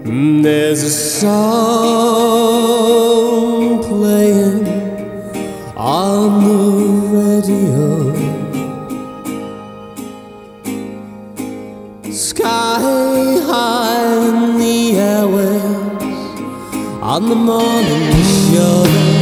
There's a song playing on the radio, sky high in the airwaves on the morning show.